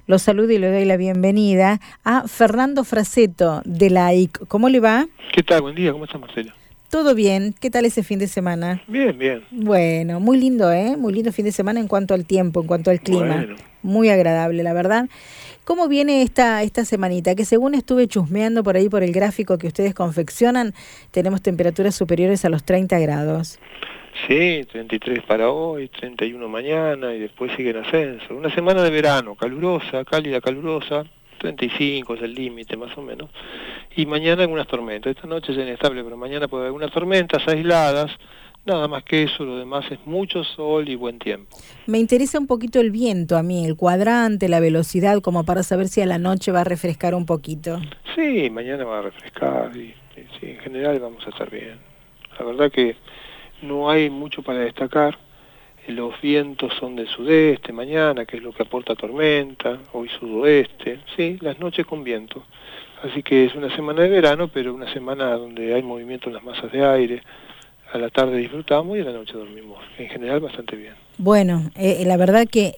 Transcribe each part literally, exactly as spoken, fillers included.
Lo saludo y le doy la bienvenida a Fernando Fraseto de la A I C. ¿Cómo le va? ¿Qué tal? Buen día, ¿cómo está Marcela? Todo bien. ¿Qué tal ese fin de semana? Bien, bien. Bueno, muy lindo, ¿eh? Muy lindo fin de semana en cuanto al tiempo, en cuanto al clima. Bueno. Muy agradable, la verdad. ¿Cómo viene esta, esta semanita? Que según estuve chusmeando por ahí por el gráfico que ustedes confeccionan, tenemos temperaturas superiores a los treinta grados. Sí, treinta y tres para hoy, treinta y uno mañana y después sigue en ascenso. Una semana de verano, calurosa, cálida, calurosa, treinta y cinco es el límite más o menos. Y mañana algunas tormentas. Esta noche es inestable, pero mañana puede haber algunas tormentas aisladas. Nada más que eso, lo demás es mucho sol y buen tiempo. Me interesa un poquito el viento a mí, el cuadrante, la velocidad, como para saber si a la noche va a refrescar un poquito. Sí, mañana va a refrescar y, y sí, en general vamos a estar bien. La verdad que no hay mucho para destacar. Los vientos son del sudeste mañana, que es lo que aporta tormenta, hoy sudoeste, sí, las noches con viento. Así que es una semana de verano, pero una semana donde hay movimiento en las masas de aire. A la tarde disfrutamos y a la noche dormimos. En general bastante bien. Bueno, eh, la verdad que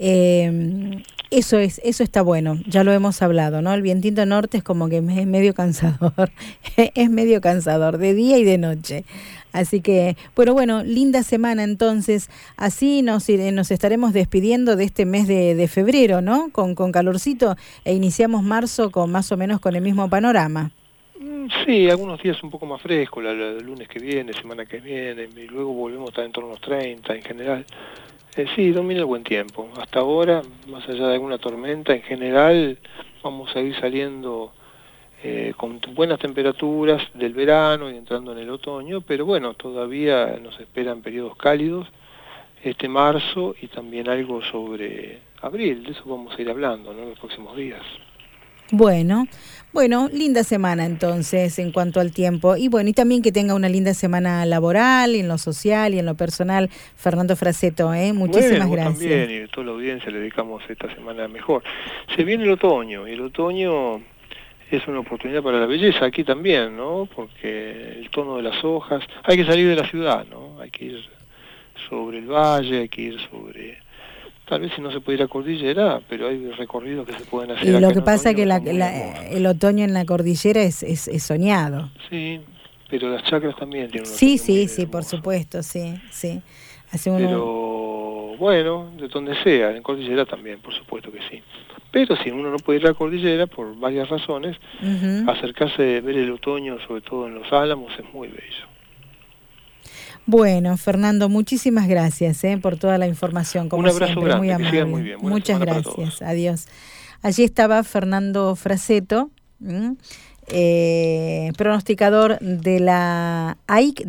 eh, eso es eso está bueno, ya lo hemos hablado, ¿no? El vientito norte es como que es medio cansador, es medio cansador de día y de noche. Así que, bueno, bueno, linda semana entonces. Así nos nos estaremos despidiendo de este mes de, de febrero, ¿no? Con, con calorcito e iniciamos marzo con más o menos con el mismo panorama. Sí, algunos días un poco más frescos, el lunes que viene, semana que viene, y luego volvemos a estar en torno a los treinta en general. Eh, sí, domina el buen tiempo. Hasta ahora, más allá de alguna tormenta, en general vamos a ir saliendo eh, con buenas temperaturas del verano y entrando en el otoño, pero bueno, todavía nos esperan periodos cálidos, este marzo y también algo sobre abril, de eso vamos a ir hablando, ¿no?, en los próximos días. Bueno, bueno, linda semana entonces en cuanto al tiempo y bueno, y también que tenga una linda semana laboral, en lo social y en lo personal, Fernando Fraseto, ¿eh? Muchísimas bueno, gracias. También, y a toda la audiencia le dedicamos esta semana mejor. Se viene el otoño, y el otoño es una oportunidad para la belleza aquí también, ¿no? Porque el tono de las hojas, hay que salir de la ciudad, ¿no? Hay que ir sobre el valle, hay que ir sobre... Tal vez si no se puede ir a cordillera, pero hay recorridos que se pueden hacer. Y acá lo que en pasa es que la, que la, el otoño en la cordillera es, es, es soñado. Sí, pero las chacras también tienen un Sí, sí, muy sí, hermoso. Por supuesto, sí, sí. Hace uno... Pero bueno, de donde sea, en cordillera también, por supuesto que sí. Pero si uno no puede ir a la cordillera, por varias razones, uh-huh. acercarse, ver el otoño, sobre todo en los Álamos, es muy bello. Bueno, Fernando, muchísimas gracias eh, por toda la información. Como Un abrazo siempre, grande, muy que amable. sigan muy bien. Buena Muchas gracias. Adiós. Allí estaba Fernando Fraseto, eh, pronosticador de la A I C.